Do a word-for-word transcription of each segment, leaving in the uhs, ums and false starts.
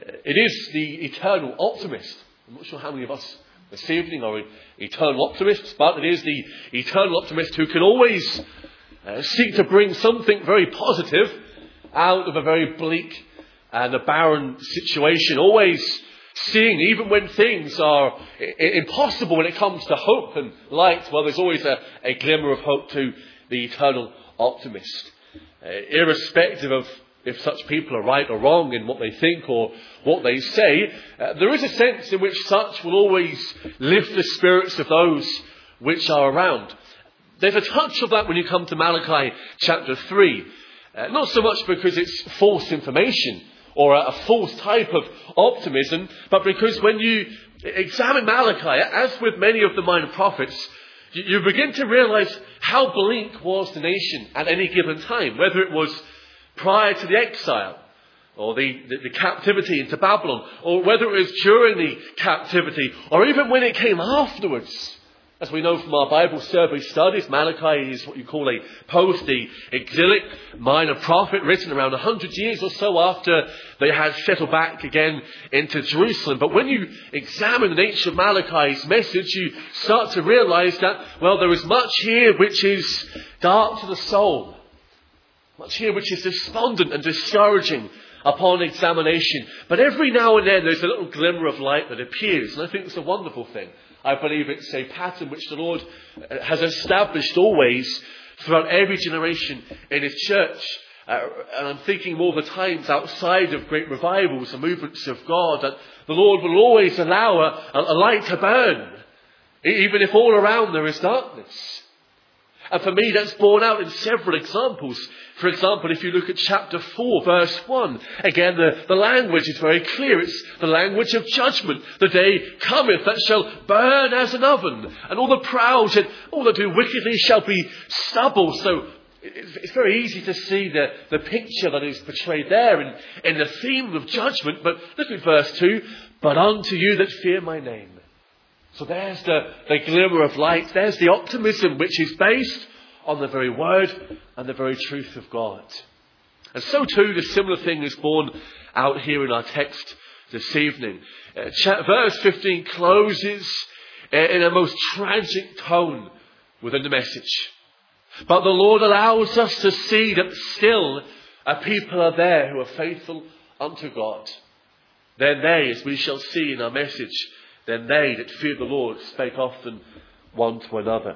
It is the eternal optimist. I'm not sure how many of us this evening are eternal optimists, but it is the eternal optimist who can always uh, seek to bring something very positive out of a very bleak and a barren situation, always seeing, even when things are impossible when it comes to hope and light, well, there's always a, a glimmer of hope to the eternal optimist. Uh, irrespective of if such people are right or wrong in what they think or what they say, uh, there is a sense in which such will always lift the spirits of those which are around. There's a touch of that when you come to Malachi chapter three. Uh, not so much because it's false information or a, a false type of optimism, but because when you examine Malachi, as with many of the minor prophets, you, you begin to realize how bleak was the nation at any given time, whether it was prior to the exile or the, the, the captivity into Babylon, or whether it was during the captivity, or even when it came afterwards. As we know from our Bible survey studies, Malachi is what you call a post-exilic minor prophet, written around one hundred years or so after they had settled back again into Jerusalem. But when you examine the nature of Malachi's message, you start to realize that, well, there is much here which is dark to the soul. Much here which is despondent and discouraging upon examination. But every now and then there's a little glimmer of light that appears. And I think it's a wonderful thing. I believe it's a pattern which the Lord has established always throughout every generation in His church. Uh, and I'm thinking more of the times outside of great revivals and movements of God, that the Lord will always allow a, a light to burn, even if all around there is darkness. And for me, that's borne out in several examples. For example, if you look at chapter four, verse one, again, the, the language is very clear. It's the language of judgment. The day cometh that shall burn as an oven, and all the proud and all that do wickedly shall be stubble. So it's, it's very easy to see the, the picture that is portrayed there in, in the theme of judgment. But look at verse two, but unto you that fear my name. So there's the, the glimmer of light. There's the optimism which is based on the very word and the very truth of God. And so too, the similar thing is borne out here in our text this evening. Uh, cha- verse fifteen closes uh, in a most tragic tone within the message. But the Lord allows us to see that still a people are there who are faithful unto God. Then they, as we shall see in our message, then they that fear the Lord spake often one to another.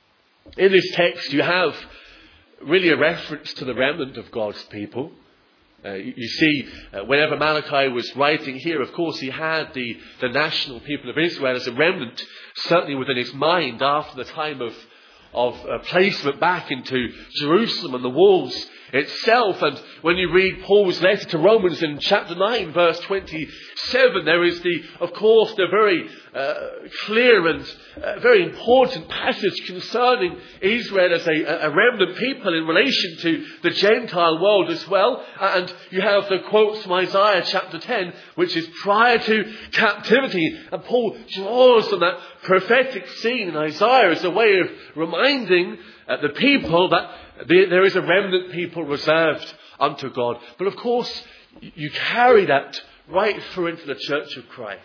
In this text you have really a reference to the remnant of God's people. Uh, you, you see, uh, whenever Malachi was writing here, of course he had the, the national people of Israel as a remnant, certainly within his mind after the time of, of uh, placement back into Jerusalem and the walls itself. And when you read Paul's letter to Romans in chapter nine, verse twenty-seven, there is the, of course, the very uh, clear and uh, very important passage concerning Israel as a, a remnant people in relation to the Gentile world as well. And you have the quotes from Isaiah chapter ten, which is prior to captivity. And Paul draws on that prophetic scene in Isaiah as a way of reminding uh, the people that there is a remnant people reserved unto God. But of course, you carry that right through into the church of Christ.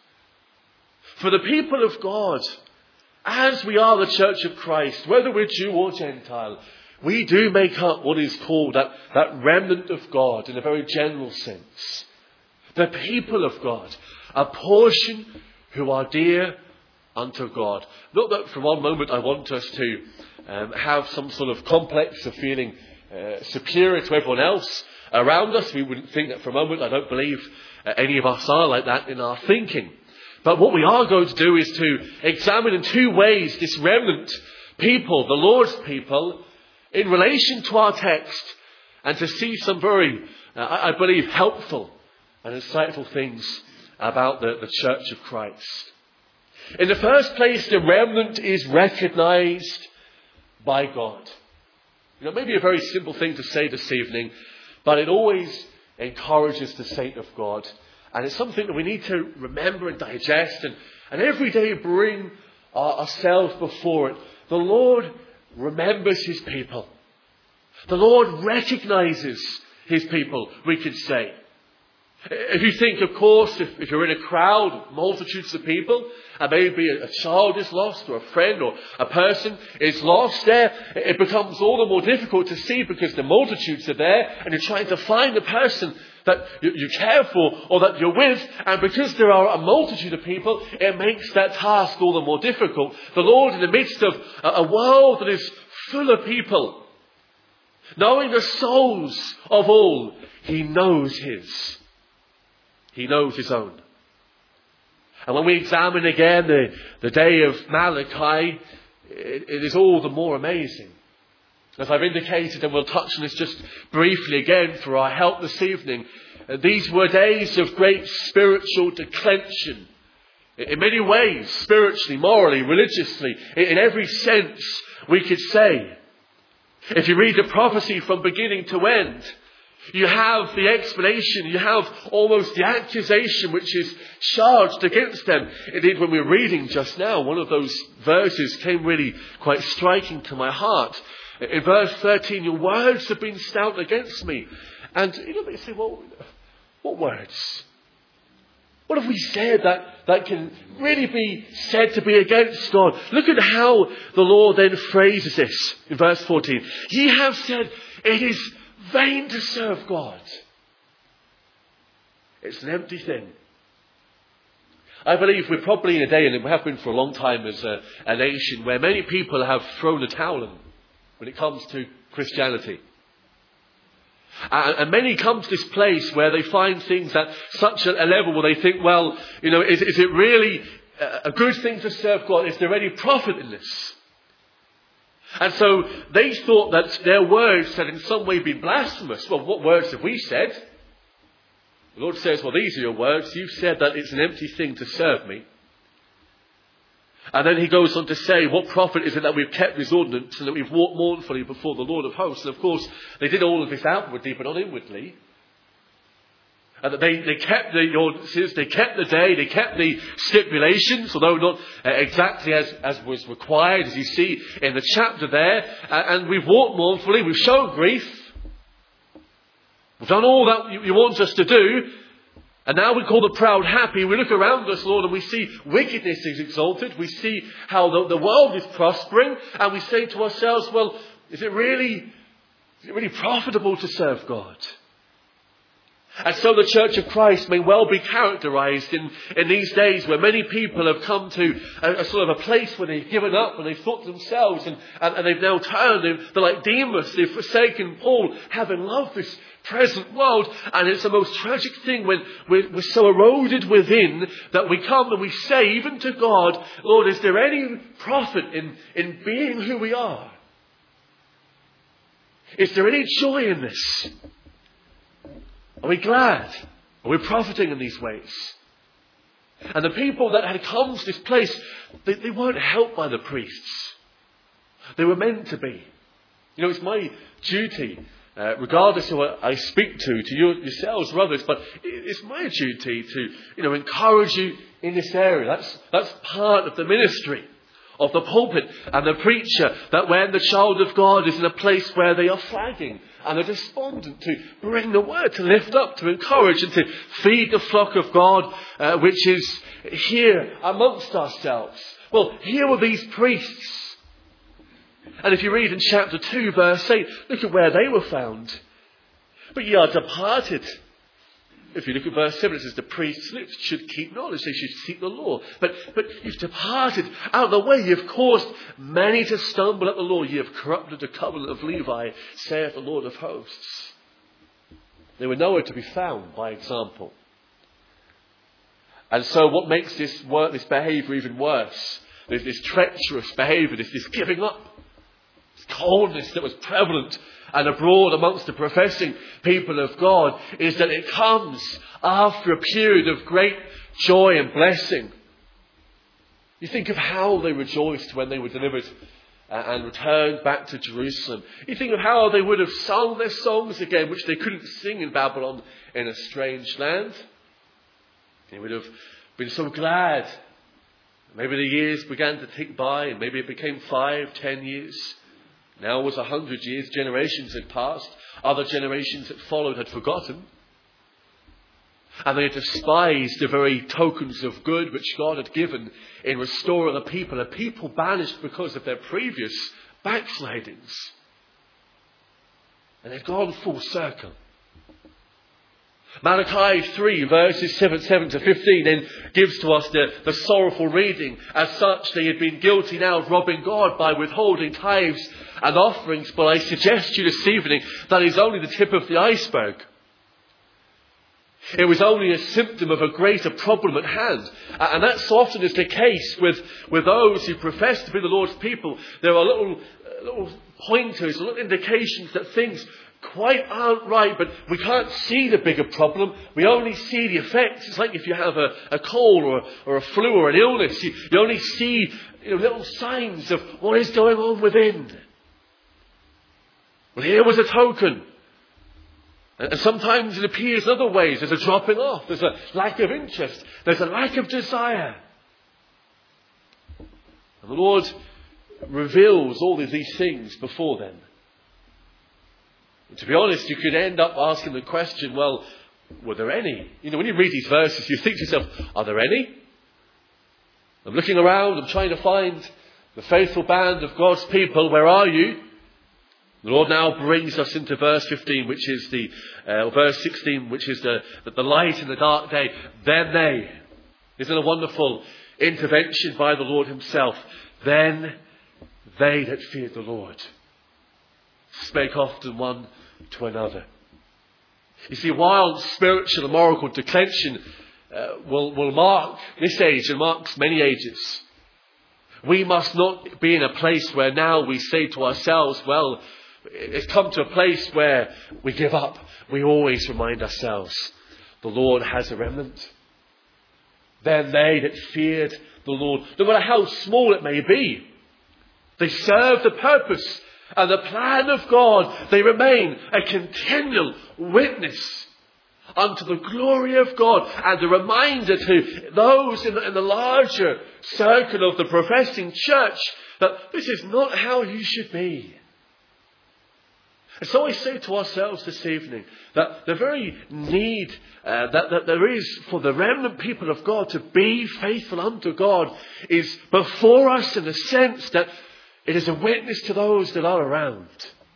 For the people of God, as we are the church of Christ, whether we're Jew or Gentile, we do make up what is called that, that remnant of God in a very general sense. The people of God, a portion who are dear unto God. Not that for one moment I want us to um, have some sort of complex of feeling uh, superior to everyone else around us. We wouldn't think that for a moment. I don't believe uh, any of us are like that in our thinking. But what we are going to do is to examine in two ways this remnant people, the Lord's people, in relation to our text, and to see some very, uh, I believe, helpful and insightful things about the, the Church of Christ. In the first place, the remnant is recognized by God. You know, maybe a very simple thing to say this evening, but it always encourages the saint of God. And it's something that we need to remember and digest and, and every day bring our, ourselves before it. The Lord remembers His people. The Lord recognizes His people, we could say. If you think, of course, if, if you're in a crowd of multitudes of people, and maybe a, a child is lost, or a friend, or a person is lost there, it becomes all the more difficult to see because the multitudes are there, and you're trying to find the person that you, you care for, or that you're with, and because there are a multitude of people, it makes that task all the more difficult. The Lord, in the midst of a, a world that is full of people, knowing the souls of all, He knows His. He knows His own. And when we examine again the, the day of Malachi, it, it is all the more amazing. As I've indicated, and we'll touch on this just briefly again for our help this evening, uh, these were days of great spiritual declension. In many ways, spiritually, morally, religiously, in every sense, we could say. If you read the prophecy from beginning to end, you have the explanation, you have almost the accusation which is charged against them. Indeed, when we were reading just now, one of those verses came really quite striking to my heart. In verse thirteen, your words have been stout against me. And you know, they say, well, what words? What have we said that, that can really be said to be against God? Look at how the Lord then phrases this in verse fourteen. Ye have said, it is vain to serve God. It's an empty thing. I believe we're probably in a day, and we have been for a long time as a, a nation, where many people have thrown the towel in when it comes to Christianity. And, and many come to this place where they find things at such a, a level where they think, well, you know, is, is it really a good thing to serve God? Is there any profit in this? And so they thought that their words had in some way been blasphemous. Well, what words have we said? The Lord says, well, these are your words. You've said that it's an empty thing to serve me. And then he goes on to say, what profit is it that we've kept this ordinance and that we've walked mournfully before the Lord of hosts? And of course, they did all of this outwardly, but not inwardly. And that they, they kept the ordinances, they kept the day, they kept the stipulations, although not uh, exactly as, as was required, as you see in the chapter there. Uh, and we've walked mournfully, we've shown grief. We've done all that you, you want us to do. And now we call the proud happy. We look around us, Lord, and we see wickedness is exalted. We see how the, the world is prospering. And we say to ourselves, well, is it really, is it really profitable to serve God? And so the Church of Christ may well be characterized in, in these days where many people have come to a, a sort of a place where they've given up and they've thought to themselves and, and, and they've now turned. They're, they're like Demas, they've forsaken Paul, having loved this present world. And it's the most tragic thing when we're, we're so eroded within that we come and we say, even to God, Lord, is there any profit in, in being who we are? Is there any joy in this? Are we glad? Are we profiting in these ways? And the people that had come to this place, they, they weren't helped by the priests. They were meant to be. You know, it's my duty, uh, regardless of who I speak to, to you, yourselves or others, but it's my duty to, you know, encourage you in this area. That's, that's part of the ministry of the pulpit and the preacher, that when the child of God is in a place where they are flagging and are despondent, to bring the word, to lift up, to encourage and to feed the flock of God, uh, which is here amongst ourselves. Well, here were these priests. And if you read in chapter two, verse eight, look at where they were found. But ye are departed. If you look at verse seven, it says the priests lips should keep knowledge, they should seek the law. But but you've departed out of the way. You've caused many to stumble at the law. You have corrupted the covenant of Levi, saith the Lord of hosts. They were nowhere to be found by example. And so what makes this work, this behaviour even worse? There's this treacherous behaviour, this, this giving up, this coldness that was prevalent and abroad amongst the professing people of God, is that it comes after a period of great joy and blessing. You think of how they rejoiced when they were delivered and returned back to Jerusalem. You think of how they would have sung their songs again, which they couldn't sing in Babylon in a strange land. They would have been so glad. Maybe the years began to tick by, and maybe it became five, ten years. Now it was a hundred years. Generations had passed. Other generations that followed had forgotten. And they despised the very tokens of good which God had given in restoring the people, a people banished because of their previous backslidings. And they've gone full circle. Malachi three verses seven, seven to fifteen then gives to us the, the sorrowful reading. As such, they had been guilty now of robbing God by withholding tithes and offerings. But I suggest to you this evening that is only the tip of the iceberg. It was only a symptom of a greater problem at hand. And that so often is the case with, with those who profess to be the Lord's people. There are little, little pointers, little indications that things quite aren't right, but we can't see the bigger problem. We only see the effects. It's like if you have a, a cold or, or a flu or an illness, you, you only see you know, little signs of what is going on within. Well, here was a token. And sometimes it appears in other ways. There's a dropping off. There's a lack of interest. There's a lack of desire. And the Lord reveals all of these things before them. And to be honest, you could end up asking the question, well, were there any? You know, when you read these verses, you think to yourself, are there any? I'm looking around. I'm trying to find the faithful band of God's people. Where are you? The Lord now brings us into verse fifteen, which is the, uh, verse sixteen, which is the, the light in the dark day. Then they, isn't it a wonderful intervention by the Lord himself? Then they that feared the Lord spake often one to another. You see, while spiritual and moral declension uh, will, will mark this age and marks many ages, we must not be in a place where now we say to ourselves, well, it's come to a place where we give up. We always remind ourselves, the Lord has a remnant. Then they that feared the Lord, no matter how small it may be, they serve the purpose and the plan of God. They remain a continual witness unto the glory of God, and a reminder to those in the, in the larger circle of the professing church that this is not how you should be. And so I say to ourselves this evening that the very need uh, that, that there is for the remnant people of God to be faithful unto God is before us, in the sense that it is a witness to those that are around.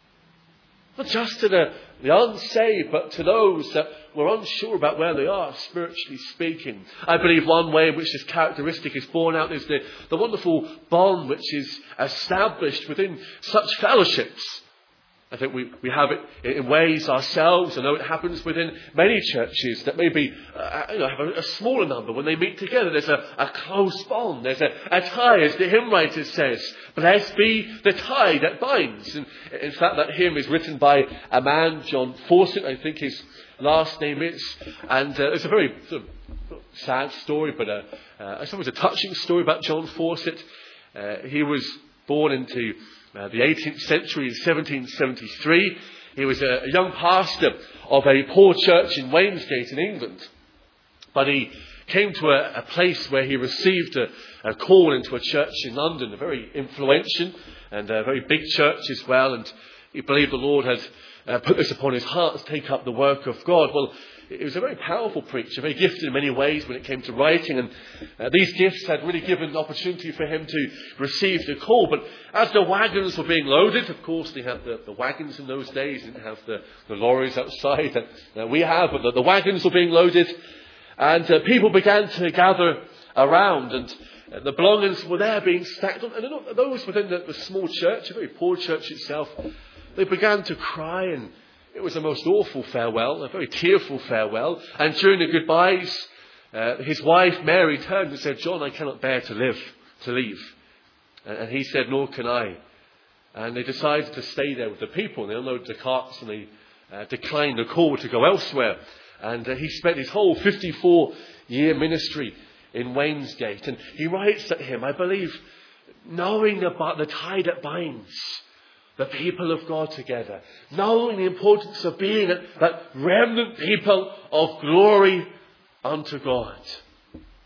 Not just to the, the unsaved, but to those that were unsure about where they are, spiritually speaking. I believe one way in which this characteristic is borne out is the, the wonderful bond which is established within such fellowships. I think we, we have it in ways ourselves. I know it happens within many churches that maybe uh, you know, have a, a smaller number. When they meet together, there's a, a close bond. There's a, a tie, as the hymn writer says. Blessed be the tie that binds. And in fact, that hymn is written by a man, John Fawcett, I think his last name is. And uh, it's a very sort of sad story, but uh, uh, I suppose a touching story about John Fawcett. Uh, he was born into Uh, the eighteenth century in seventeen seventy-three. He was a, a young pastor of a poor church in Wainsgate in England. But he came to a, a place where he received a, a call into a church in London, a very influential and a very big church as well. And he believed the Lord had uh, put this upon his heart to take up the work of God. Well, he was a very powerful preacher, very gifted in many ways when it came to writing. And uh, these gifts had really given an opportunity for him to receive the call. But as the wagons were being loaded, of course, they had the, the wagons in those days, didn't have the, the lorries outside that uh, we have, but the, the wagons were being loaded. And uh, people began to gather around, and uh, the belongings were there being stacked on. And those within the, the small church, a very poor church itself, they began to cry, and it was a most awful farewell, a very tearful farewell. And during the goodbyes, uh, his wife Mary turned and said, "John, I cannot bear to live, to leave." And, and he said, "Nor can I." And they decided to stay there with the people. And they unloaded the carts, and they uh, declined the call to go elsewhere. And uh, he spent his whole fifty-four year ministry in Wainsgate. And he writes that hymn, I believe, knowing about the tie that binds the people of God together, knowing the importance of being that remnant people of glory unto God.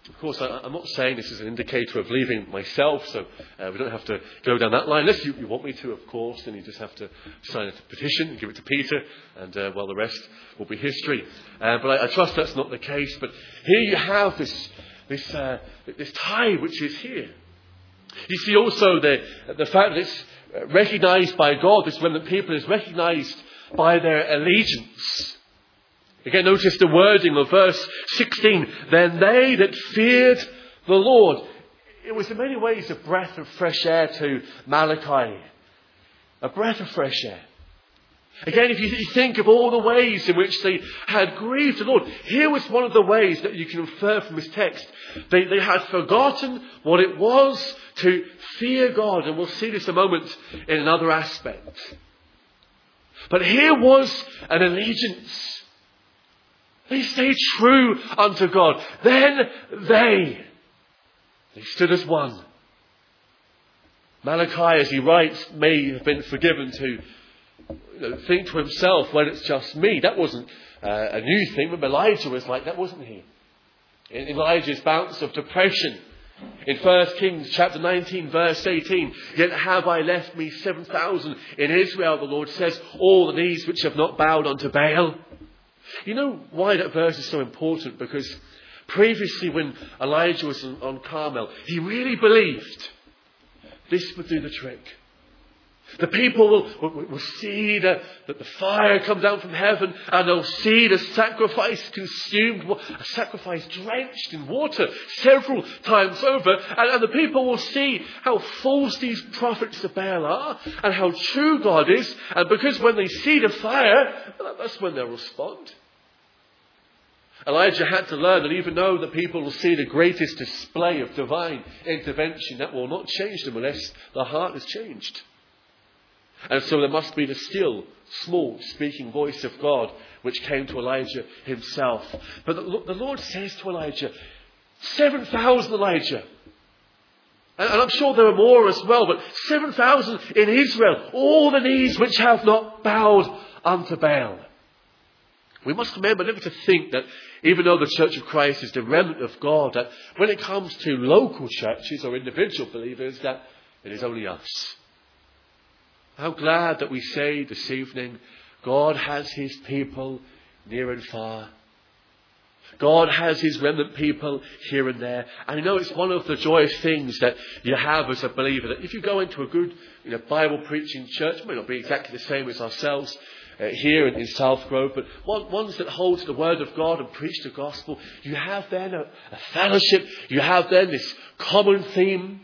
Of course, I, I'm not saying this is an indicator of leaving myself, so uh, we don't have to go down that line. Unless you, you want me to, of course, then you just have to sign a petition and give it to Peter, and, uh, well, the rest will be history. Uh, but I, I trust that's not the case. But here you have this this uh, this tie which is here. You see also the, the fact that it's recognised by God, this remnant people is recognised by their allegiance. Again, notice the wording of verse sixteen. Then they that feared the Lord. It was in many ways a breath of fresh air to Malachi. A breath of fresh air. Again, if you think of all the ways in which they had grieved the Lord, here was one of the ways that you can infer from this text. They, they had forgotten what it was to fear God. And we'll see this a moment in another aspect. But here was an allegiance. They stayed true unto God. Then they, they stood as one. Malachi, as he writes, may have been forgiven to you know, think to himself, well, it's just me. That wasn't uh, a new thing. But Elijah was like that, wasn't he? In Elijah's bouts of depression. In First Kings chapter nineteen, verse eighteen, yet have I left me seven thousand in Israel, the Lord says, all the knees which have not bowed unto Baal. You know why that verse is so important? Because previously when Elijah was on, on Carmel, he really believed this would do the trick. The people will, will, will see the, that the fire come down from heaven, and they'll see the sacrifice consumed, a sacrifice drenched in water several times over. And, and the people will see how false these prophets of Baal are and how true God is. And because when they see the fire, that's when they'll respond. Elijah had to learn that even though the people will see the greatest display of divine intervention, that will not change them unless the heart is changed. And so there must be the still, small, speaking voice of God which came to Elijah himself. But the, the Lord says to Elijah, seven thousand Elijah. And, and I'm sure there are more as well, but seven thousand in Israel, all the knees which have not bowed unto Baal. We must remember never to think that even though the Church of Christ is the remnant of God, that when it comes to local churches or individual believers, that it is only us. How glad that we say this evening, God has his people near and far. God has his remnant people here and there. And you know, it's one of the joyous things that you have as a believer, that if you go into a good you know, Bible preaching church, it may not be exactly the same as ourselves uh, here in, in South Grove, but one, ones that hold to the word of God and preach the gospel, you have then a, a fellowship, you have then this common theme.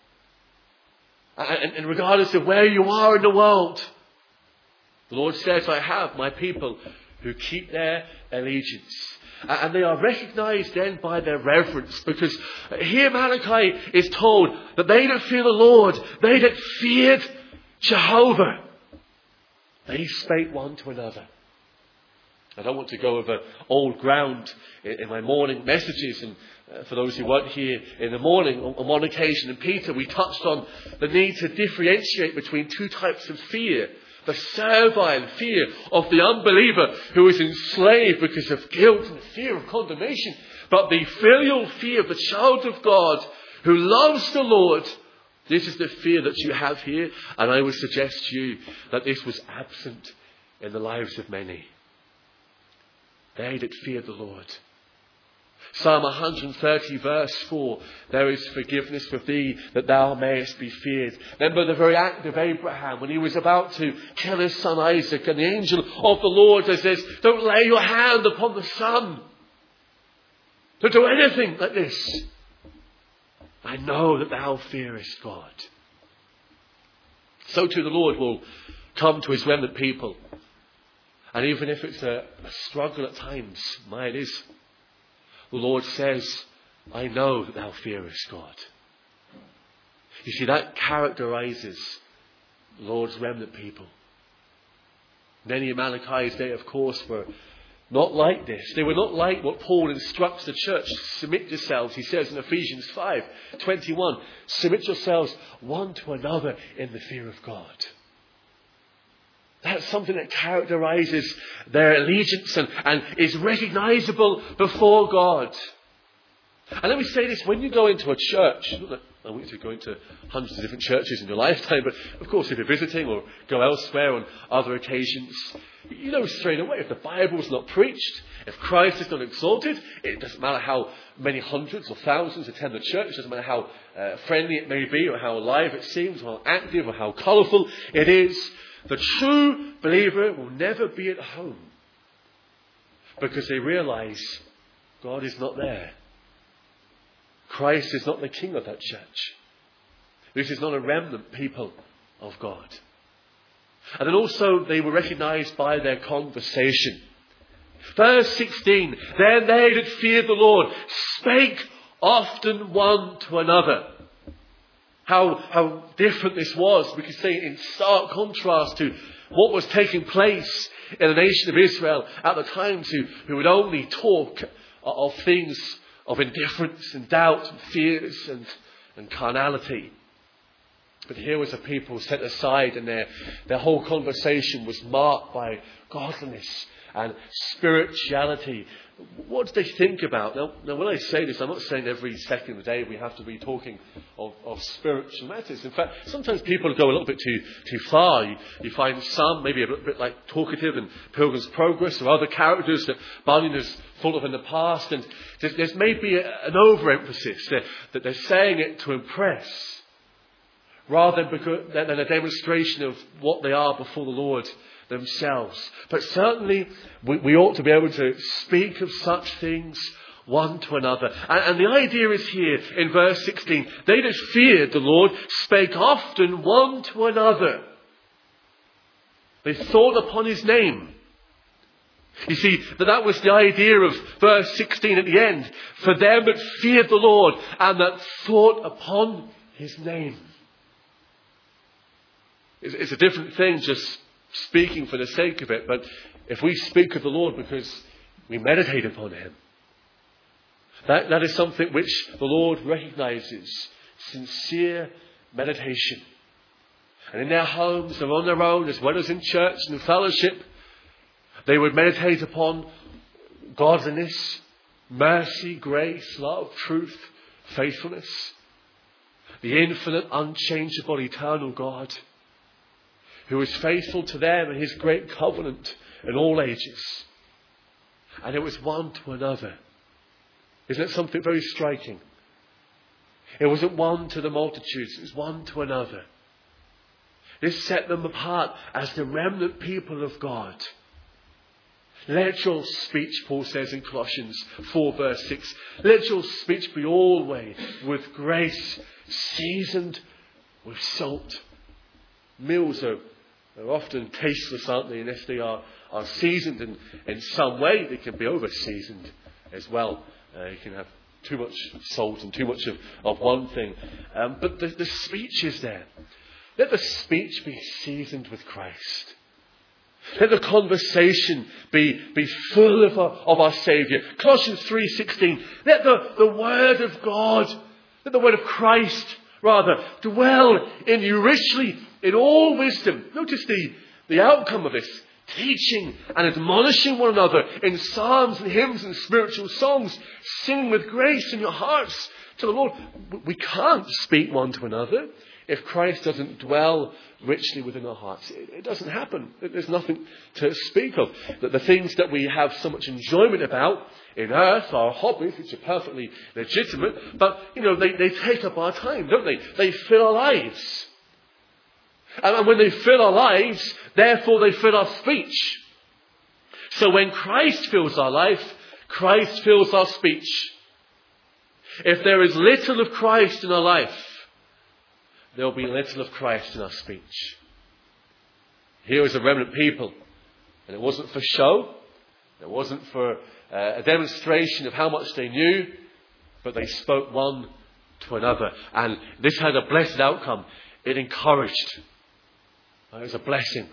And, and regardless of where you are in the world, the Lord says, I have my people who keep their allegiance. And they are recognized then by their reverence, because here Malachi is told that they that fear the Lord, they that feared Jehovah, they spake one to another. I don't want to go over old ground in, in my morning messages, and uh, for those who weren't here in the morning, on, on one occasion in Peter we touched on the need to differentiate between two types of fear. The servile fear of the unbeliever who is enslaved because of guilt and fear of condemnation. But the filial fear of the child of God who loves the Lord. This is the fear that you have here. And I would suggest to you that this was absent in the lives of many. They that fear the Lord. Psalm one thirty verse four, there is forgiveness for thee that thou mayest be feared. Remember the very act of Abraham when he was about to kill his son Isaac, and the angel of the Lord says, don't lay your hand upon the son. Don't do anything like this. I know that thou fearest God. So too the Lord will come to his remnant people. And even if it's a, a struggle at times, my it is. The Lord says, I know that thou fearest God. You see, that characterizes the Lord's remnant people. Many in Malachi's day, of course, were not like this. They were not like what Paul instructs the church. Submit yourselves, he says in Ephesians five twenty-one. Submit yourselves one to another in the fear of God. That's something that characterizes their allegiance and, and is recognizable before God. And let me say this, when you go into a church, not that I want you to go into hundreds of different churches in your lifetime, but of course if you're visiting or go elsewhere on other occasions, you know straight away if the Bible's not preached, if Christ is not exalted, it doesn't matter how many hundreds or thousands attend the church, it doesn't matter how uh, friendly it may be or how alive it seems or how active or how colourful it is, the true believer will never be at home because they realise God is not there. Christ is not the king of that church. This is not a remnant people of God. And then also they were recognised by their conversation. Verse sixteen, then they that feared the Lord spake often one to another. How, how different this was. We could say in stark contrast to what was taking place in the nation of Israel at the time, who, who would only talk of things of indifference and doubt and fears and, and carnality. But here was a people set aside, and their, their whole conversation was marked by godliness and spirituality. What do they think about? Now, now when I say this, I'm not saying every second of the day we have to be talking of, of spiritual matters. In fact, sometimes people go a little bit too too far. You, you find some, maybe a bit, bit like Talkative and Pilgrim's Progress, or other characters that Bunyan has thought of in the past. And there's, there's maybe a, an overemphasis that, that they're saying it to impress, rather than, because, than a demonstration of what they are before the Lord themselves. But certainly we, we ought to be able to speak of such things one to another. And, and the idea is here in verse sixteen. They that feared the Lord spake often one to another. They thought upon his name. You see, that that was the idea of verse sixteen at the end. For them that feared the Lord and that thought upon his name. It's, it's a different thing just speaking for the sake of it, but if we speak of the Lord because we meditate upon him, that, that is something which the Lord recognises, sincere meditation. And in their homes or on their own, as well as in church and in fellowship, they would meditate upon godliness, mercy, grace, love, truth, faithfulness, the infinite, unchangeable, eternal God, who is faithful to them in his great covenant in all ages. And it was one to another. Isn't it something very striking? It wasn't one to the multitudes, it was one to another. This set them apart as the remnant people of God. Let your speech, Paul says in Colossians four verse six, let your speech be always with grace, seasoned with salt. Meals are, are often tasteless, aren't they? Unless they are, are seasoned in, in some way. They can be over-seasoned as well. Uh, you can have too much salt and too much of, of one thing. Um, but the, the speech is there. Let the speech be seasoned with Christ. Let the conversation be, be full of our, of our Saviour. Colossians three sixteen. Let the, the Word of God, let the Word of Christ, rather, dwell in you richly in all wisdom. Notice the, the outcome of this. Teaching and admonishing one another in psalms and hymns and spiritual songs, singing with grace in your hearts to the Lord. We can't speak one to another if Christ doesn't dwell richly within our hearts. It, it doesn't happen. There's nothing to speak of. That the things that we have so much enjoyment about in earth, our hobbies, which are perfectly legitimate, but, you know, they, they take up our time, don't they? They fill our lives. And when they fill our lives, therefore they fill our speech. So when Christ fills our life, Christ fills our speech. If there is little of Christ in our life, there will be little of Christ in our speech. Here is a remnant people. And it wasn't for show. It wasn't for uh, a demonstration of how much they knew. But they spoke one to another. And this had a blessed outcome. It encouraged. It was a blessing.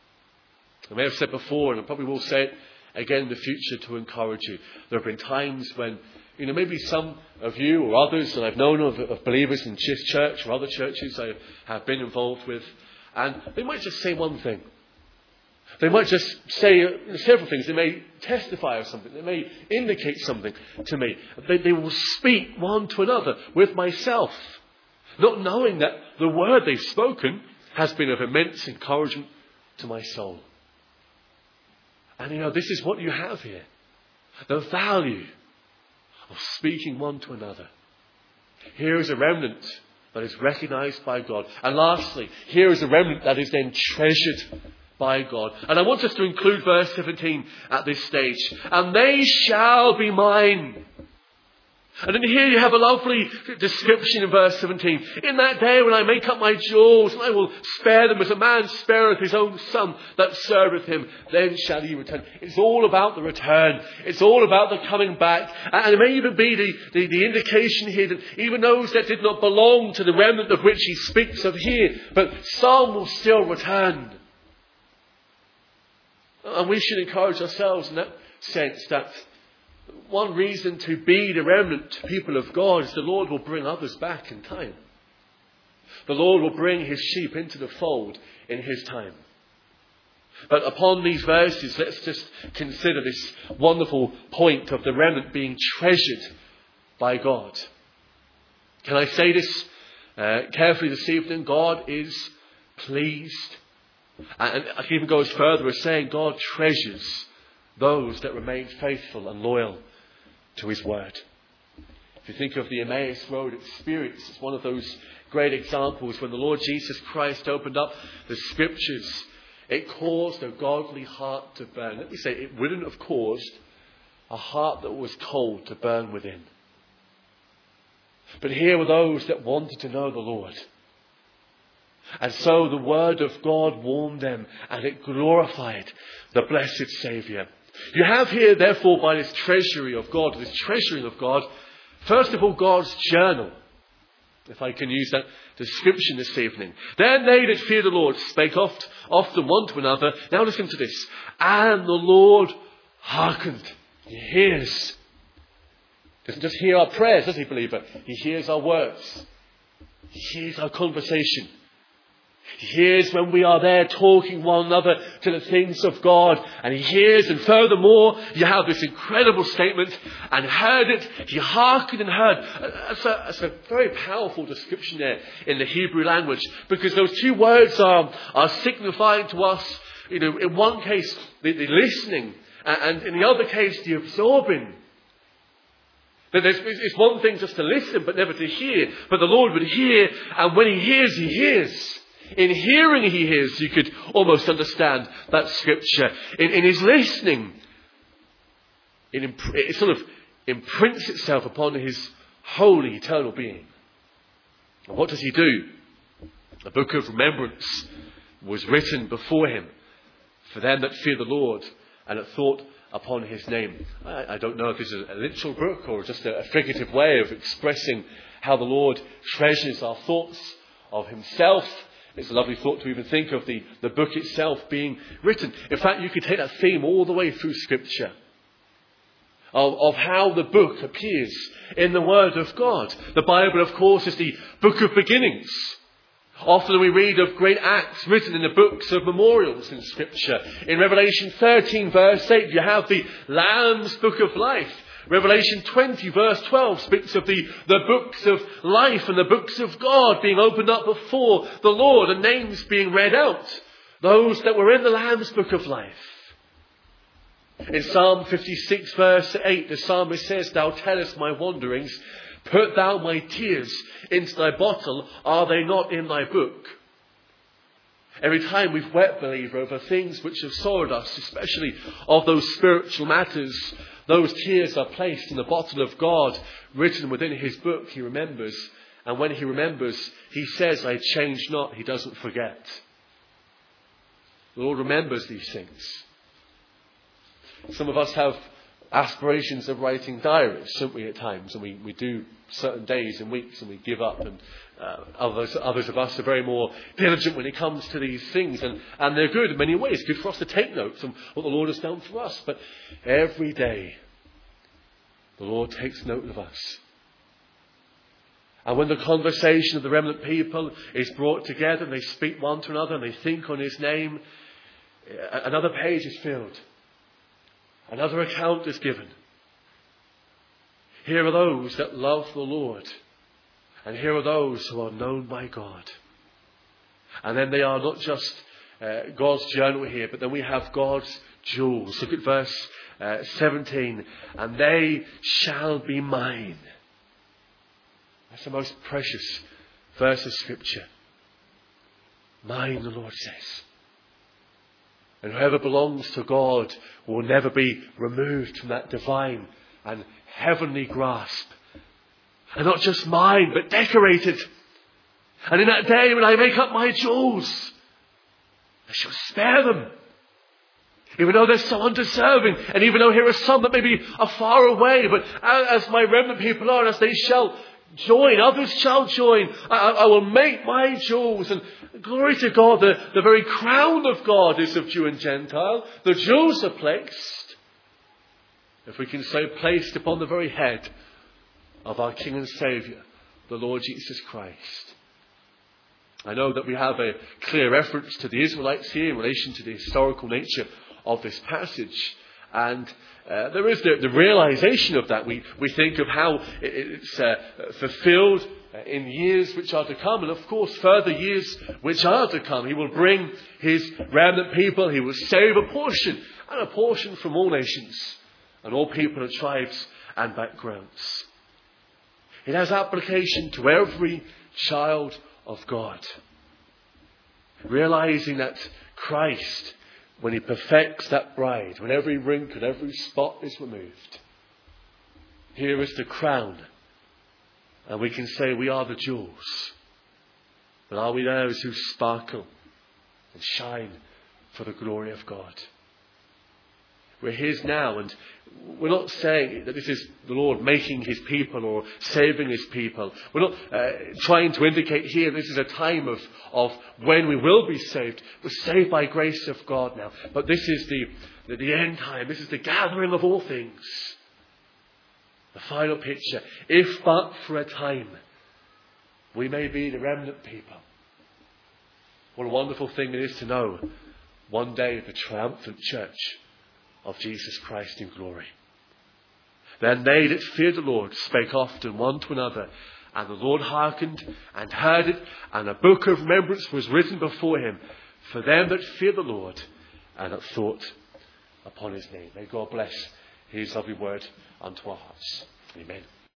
I may have said before, and I probably will say it again in the future to encourage you. There have been times when, you know, maybe some of you or others that I've known of, of believers in this church or other churches I have been involved with, and they might just say one thing. They might just say several things. They may testify of something. They may indicate something to me. They, they will speak one to another with myself, not knowing that the word they've spoken has been of immense encouragement to my soul. And you know, this is what you have here. The value of speaking one to another. Here is a remnant that is recognized by God. And lastly, here is a remnant that is then treasured by God. And I want us to include verse seventeen at this stage. And they shall be mine. And then here you have a lovely description in verse seventeen. In that day when I make up my jewels, and I will spare them as a man spareth his own son that serveth him, then shall he return. It's all about the return. It's all about the coming back. And it may even be the, the, the indication here that even those that did not belong to the remnant of which he speaks of here, but some will still return. And we should encourage ourselves in that sense that one reason to be the remnant people of God is the Lord will bring others back in time. The Lord will bring his sheep into the fold in his time. But upon these verses, let's just consider this wonderful point of the remnant being treasured by God. Can I say this uh, carefully this evening? God is pleased. And I can even go as further as saying God treasures those that remain faithful and loyal to his word. If you think of the Emmaus Road experience, it's one of those great examples when the Lord Jesus Christ opened up the scriptures. It caused a godly heart to burn. Let me say, it wouldn't have caused a heart that was cold to burn within. But here were those that wanted to know the Lord. And so the word of God warmed them, and it glorified the blessed Saviour. You have here, therefore, by this treasury of God, this treasuring of God, first of all, God's journal. If I can use that description this evening. Then they that fear the Lord spake oft, often one to another. Now listen to this. And the Lord hearkened. He hears. Doesn't just hear our prayers, does he, believer? He hears our words. He hears our conversation. He hears when we are there talking one another to the things of God. And he hears, and furthermore, you have this incredible statement, and heard it, he hearkened and heard. That's a, that's a very powerful description there in the Hebrew language, because those two words are, are signifying to us, you know, in one case, the, the listening, and in the other case, the absorbing. That it's one thing just to listen, but never to hear. But the Lord would hear, and when he hears, he hears. In hearing he hears, you could almost understand that scripture. In, in his listening, it, imp- it sort of imprints itself upon his holy, eternal being. And what does he do? A book of remembrance was written before him for them that fear the Lord and that thought upon his name. I, I don't know if this is a literal book or just a, a figurative way of expressing how the Lord treasures our thoughts of himself. It's a lovely thought to even think of the, the book itself being written. In fact, you could take that theme all the way through Scripture. Of, of how the book appears in the Word of God. The Bible, of course, is the book of beginnings. Often we read of great acts written in the books of memorials in Scripture. In Revelation thirteen verse eight, you have the Lamb's Book of Life. Revelation twenty verse twelve speaks of the, the books of life and the books of God being opened up before the Lord and names being read out. Those that were in the Lamb's Book of Life. In Psalm fifty-six verse eight, the psalmist says, Thou tellest my wanderings, put thou my tears into thy bottle, are they not in thy book? Every time we've wept, believer, over things which have sorrowed us, especially of those spiritual matters, those tears are placed in the bottle of God, written within his book. He remembers. And when he remembers, he says, I change not. He doesn't forget. The Lord remembers these things. Some of us have aspirations of writing diaries, don't we, at times? And we, we do certain days and weeks and we give up. And uh, others, others of us are very more diligent when it comes to these things. And, and they're good in many ways. Good for us to take notes on what the Lord has done for us. But every day, the Lord takes note of us. And when the conversation of the remnant people is brought together and they speak one to another and they think on his name, another page is filled. Another account is given. Here are those that love the Lord. And here are those who are known by God. And then they are not just uh, God's journal here, but then we have God's jewels. Look at verse uh, seventeen. And they shall be mine. That's the most precious verse of Scripture. Mine, the Lord says. And whoever belongs to God will never be removed from that divine and heavenly grasp. And not just mine, but decorated. And in that day when I make up my jewels, I shall spare them. Even though they're so undeserving, and even though here are some that maybe are far away, but as my remnant people are, as they shall join, others shall join, I, I will make my jewels. And glory to God, the, the very crown of God is of Jew and Gentile. The jewels are placed, if we can say, placed upon the very head of our King and Saviour, the Lord Jesus Christ. I know that we have a clear reference to the Israelites here in relation to the historical nature of this passage. And uh, there is the, the realization of that. We, we think of how it, it's uh, fulfilled in years which are to come. And of course, further years which are to come. He will bring his remnant people. He will save a portion, and a portion from all nations and all people and tribes and backgrounds. It has application to every child of God. Realizing that Christ, when he perfects that bride, when every wrinkle and every spot is removed, here is the crown. And we can say we are the jewels. But are we those who sparkle and shine for the glory of God? We're his now, and we're not saying that this is the Lord making his people or saving his people. We're not uh, trying to indicate here this is a time of, of when we will be saved. We're saved by grace of God now. But this is the, the, the end time. This is the gathering of all things. The final picture. If but for a time, we may be the remnant people. What a wonderful thing it is to know one day the triumphant church of Jesus Christ in glory. Then they that feared the Lord spake often one to another, and the Lord hearkened and heard it, and a book of remembrance was written before him for them that fear the Lord and that thought upon his name. May God bless his lovely word unto our hearts. Amen.